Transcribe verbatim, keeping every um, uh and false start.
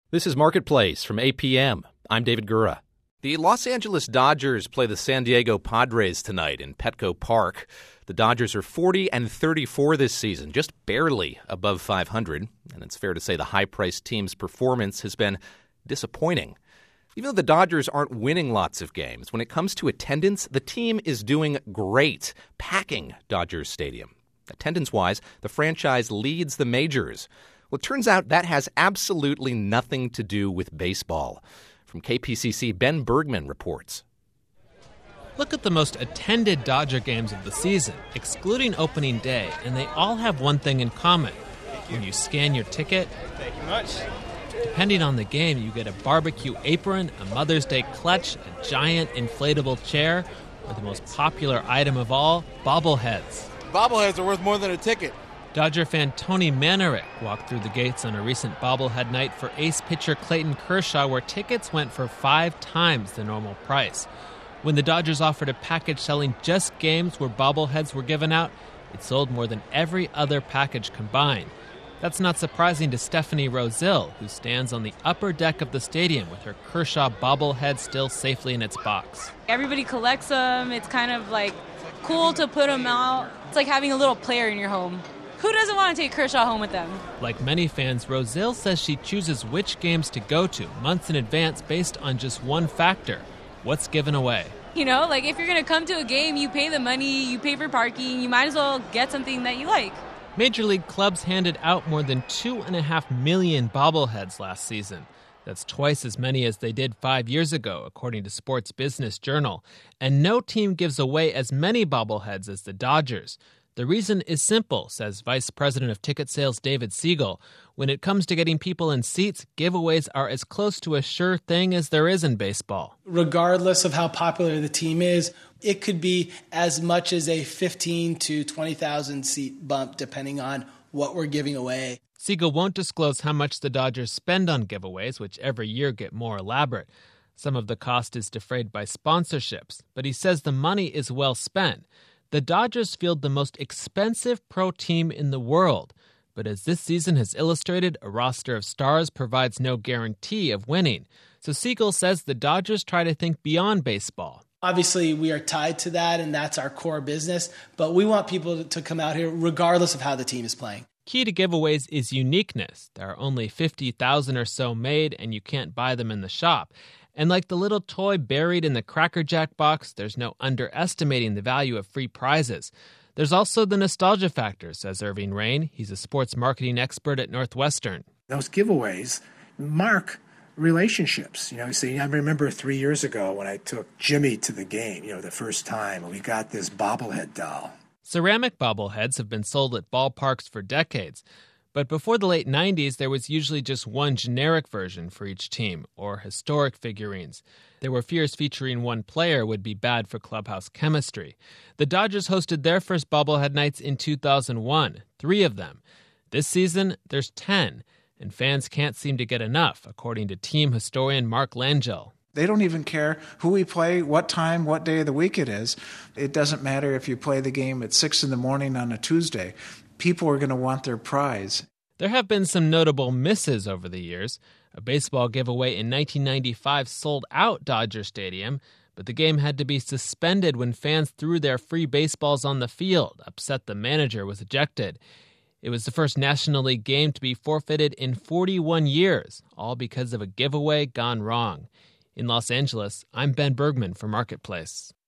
This is Marketplace from A P M. I'm David Gura. The Los Angeles Dodgers play the San Diego Padres tonight in Petco Park. The Dodgers are forty and thirty-four this season, just barely above five hundred. And it's fair to say the high-priced team's performance has been disappointing. Even though the Dodgers aren't winning lots of games, when it comes to attendance, the team is doing great, packing Dodgers Stadium. Attendance-wise, the franchise leads the majors. Well, it turns out that has absolutely nothing to do with baseball. From K P C C, Ben Bergman reports. Look at the most attended Dodger games of the season, excluding opening day, and they all have one thing in common. When you scan your ticket, Thank you much. Depending on the game, you get a barbecue apron, a Mother's Day clutch, a giant inflatable chair, or the most popular item of all, bobbleheads. Bobbleheads are worth more than a ticket. Dodger fan Tony Manerick walked through the gates on a recent bobblehead night for ace pitcher Clayton Kershaw, where tickets went for five times the normal price. When the Dodgers offered a package selling just games where bobbleheads were given out, it sold more than every other package combined. That's not surprising to Stephanie Rosille, who stands on the upper deck of the stadium with her Kershaw bobblehead still safely in its box. Everybody collects them. It's kind of like cool to put them out. It's like having a little player in your home. Who doesn't want to take Kershaw home with them? Like many fans, Rosille says she chooses which games to go to months in advance based on just one factor: what's given away. You know, like if you're going to come to a game, you pay the money, you pay for parking, you might as well get something that you like. Major League clubs handed out more than two and a half million bobbleheads last season. That's twice as many as they did five years ago, according to Sports Business Journal. And no team gives away as many bobbleheads as the Dodgers. The reason is simple, says Vice President of Ticket Sales David Siegel. When it comes to getting people in seats, giveaways are as close to a sure thing as there is in baseball. Regardless of how popular the team is, it could be as much as a fifteen to twenty thousand seat bump depending on what we're giving away. Siegel won't disclose how much the Dodgers spend on giveaways, which every year get more elaborate. Some of the cost is defrayed by sponsorships, but he says the money is well spent. The Dodgers field the most expensive pro team in the world. But as this season has illustrated, a roster of stars provides no guarantee of winning. So Siegel says the Dodgers try to think beyond baseball. Obviously, we are tied to that, and that's our core business. But we want people to come out here regardless of how the team is playing. Key to giveaways is uniqueness. There are only fifty thousand or so made, and you can't buy them in the shop. And like the little toy buried in the Cracker Jack box, there's no underestimating the value of free prizes. There's also the nostalgia factor, says Irving Rain. He's a sports marketing expert at Northwestern. Those giveaways mark relationships. You know, see, I remember three years ago when I took Jimmy to the game, you know, the first time, and we got this bobblehead doll. Ceramic bobbleheads have been sold at ballparks for decades. But before the late nineties, there was usually just one generic version for each team, or historic figurines. There were fears featuring one player would be bad for clubhouse chemistry. The Dodgers hosted their first bobblehead nights in two thousand one, three of them. This season, there's ten, and fans can't seem to get enough, according to team historian Mark Langell. They don't even care who we play, what time, what day of the week it is. It doesn't matter if you play the game at six in the morning on a Tuesday. People are going to want their prize. There have been some notable misses over the years. A baseball giveaway in nineteen ninety-five sold out Dodger Stadium, but the game had to be suspended when fans threw their free baseballs on the field. Upset the manager was ejected. It was the first National League game to be forfeited in forty-one years, all because of a giveaway gone wrong. In Los Angeles, I'm Ben Bergman for Marketplace.